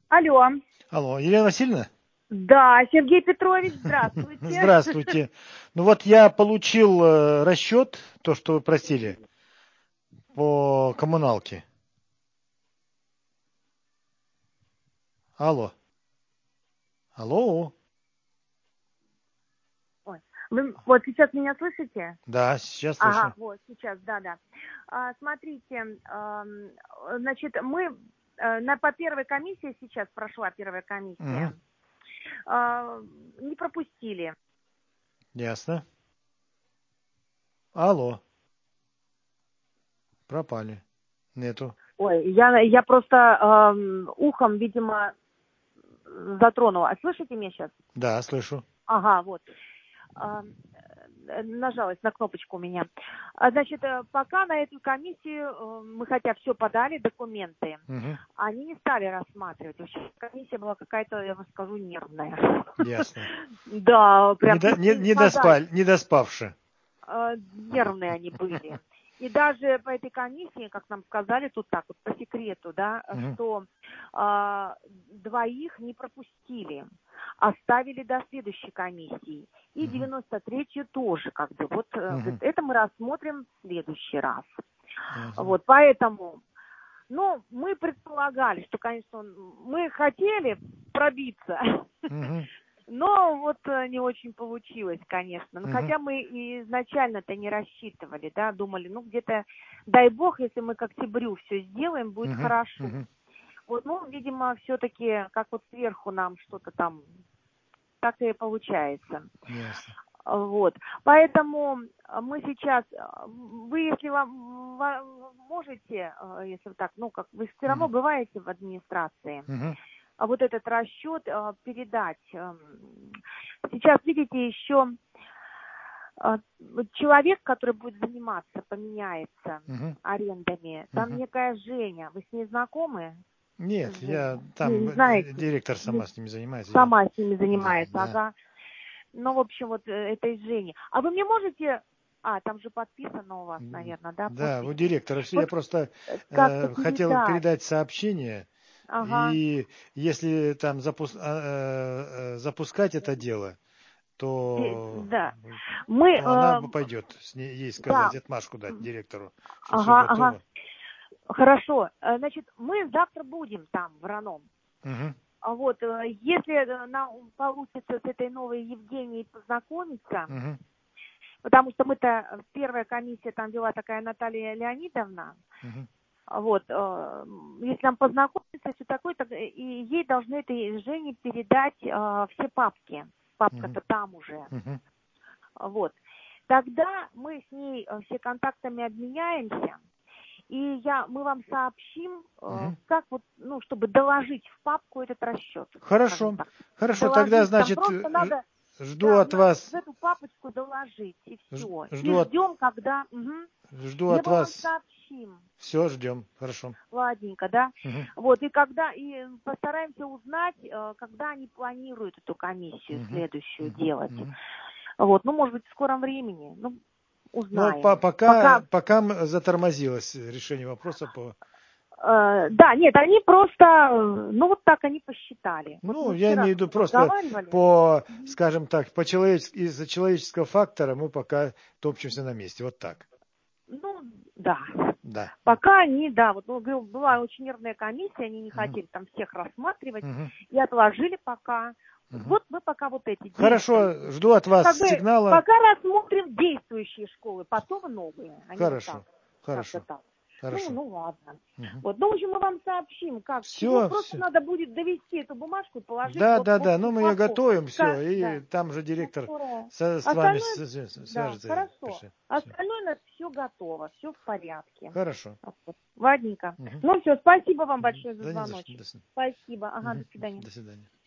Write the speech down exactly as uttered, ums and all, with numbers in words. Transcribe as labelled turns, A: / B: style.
A: Алло.
B: Алло, Елена Васильевна?
A: Да, Сергей Петрович, здравствуйте.
B: Здравствуйте. Ну вот я получил э, расчет, то, что вы просили, по коммуналке. Алло. Алло.
A: Ой, вы вот сейчас меня слышите?
B: Да, сейчас слышу.
A: Ага, вот сейчас, да-да. А, смотрите, а, значит, мы а, на, по первой комиссии сейчас прошла первая комиссия.
B: Угу.
A: А, не пропустили.
B: Ясно. Алло. Пропали. Нету.
A: Ой, я, я просто э, ухом, видимо, затронула. А слышите меня сейчас?
B: Да, слышу.
A: Ага, вот. А, нажалась на кнопочку у меня. А, значит, пока на эту комиссию мы хотя все подали, документы,
B: Угу.
A: они не стали рассматривать. Вообще комиссия была какая-то, я вам скажу, нервная.
B: Ясно.
A: Да, прям
B: Не, до, не, не, доспали, не доспавши.
A: Нервные они были. И даже по этой комиссии, как нам сказали, тут так вот по секрету, да,
B: Угу.
A: что э, двоих не пропустили, оставили до следующей комиссии. И
B: угу.
A: девяносто третью тоже, как бы. Вот
B: Угу.
A: это мы рассмотрим в следующий раз.
B: Ясно.
A: Вот, поэтому, ну, мы предполагали, что, конечно, мы хотели пробиться.
B: Угу.
A: Но вот не очень получилось, конечно. Но
B: Угу.
A: хотя мы и изначально-то не рассчитывали, да, думали, ну где-то, дай бог, если мы к октябрю все сделаем, будет
B: угу.
A: хорошо.
B: Угу.
A: Вот, ну, видимо, все-таки, как вот сверху нам что-то там, так и получается.
B: Ясно.
A: Вот, поэтому мы сейчас, вы, если вам, вам можете, если так, ну, как вы все равно
B: угу.
A: бываете в администрации,
B: Угу.
A: а вот этот расчет э, передать. Э, сейчас, видите, еще э, человек, который будет заниматься, поменяется
B: Угу.
A: арендами. Там
B: Угу.
A: некая Женя. Вы с ней знакомы?
B: Нет,
A: Женя?
B: я там,
A: Не, не знаете?
B: директор сама с ними занимается.
A: Сама
B: Я...
A: с ними занимается,
B: Да.
A: ага. Ну, в общем, вот этой Жене. А вы мне можете... А, там же подписано у вас, наверное, да?
B: Да,
A: Подпись.
B: у директора.
A: Вот
B: Я просто
A: как-то
B: э, хотел
A: передать.
B: передать сообщение.
A: Ага.
B: И если там запус... э, э, запускать это дело, то,
A: Да. Мы...
B: то она
A: Э,
B: пойдет с ней, ей сказать,
A: да.
B: отмашку дать директору, что все
A: Ага, ага.
B: готово.
A: Хорошо. Значит, мы завтра будем там, в Раном.
B: Угу.
A: А вот, если нам получится с этой новой Евгенией познакомиться,
B: Угу.
A: потому что мы-то, первая комиссия там вела такая Наталья Леонидовна,
B: Угу.
A: вот, если нам познакомиться, все такое, так и ей должны этой Жене передать все папки. Папка-то
B: Угу.
A: там уже.
B: Угу.
A: Вот. Тогда мы с ней все контактами обменяемся. И я, мы вам сообщим,
B: Угу.
A: как вот, ну, чтобы доложить в папку этот расчет.
B: Хорошо. Хорошо, доложить. Тогда, значит,
A: там просто надо,
B: жду
A: да,
B: от вас.
A: В эту папочку доложить, и все.
B: Жду
A: и
B: от...
A: ждем, когда... Угу.
B: Жду
A: Либо
B: от вас.
A: вам сообщим.
B: Все, ждем. Хорошо.
A: Ладненько, да?
B: Угу.
A: Вот, и когда, и постараемся узнать, когда они планируют эту комиссию
B: угу.
A: следующую
B: угу.
A: делать.
B: Угу.
A: Вот, ну, может быть, в скором времени. Ну, узнаем.
B: Ну, по пока, пока, пока затормозилось решение вопроса по...
A: Э, да, нет, они просто, ну, вот так они посчитали.
B: Ну,
A: вот
B: я имею в виду просто по, скажем так, по человеч... из-за человеческого фактора мы пока топчемся на месте. Вот так.
A: Ну, да.
B: Да.
A: Пока они, да, вот ну, была очень нервная комиссия, они не хотели там всех рассматривать,
B: угу.
A: и отложили пока.
B: Угу.
A: Вот мы пока вот эти
B: Хорошо, жду от вас
A: как бы
B: сигнала.
A: пока рассмотрим действующие школы, потом новые. Они
B: хорошо,
A: вот так,
B: хорошо,
A: так.
B: хорошо.
A: Ну, ну ладно.
B: Угу.
A: Вот, ну, в общем, мы вам сообщим, как.
B: Все,
A: чего. Просто
B: все.
A: надо будет довести эту бумажку и положить.
B: Да,
A: вот,
B: да,
A: вот
B: да, ну мы ее готовим, все,
A: как,
B: и
A: да.
B: там же директор
A: Ну,
B: со, с
A: остальное,
B: вами свяжется.
A: Да, хорошо.
B: Пиши.
A: Остальное у нас все готово, все в порядке.
B: Хорошо.
A: Ладненько.
B: Угу.
A: Ну все, спасибо вам большое за
B: Да не за
A: звоночек.
B: что.
A: Спасибо. Ага,
B: Угу.
A: до свидания.
B: До свидания.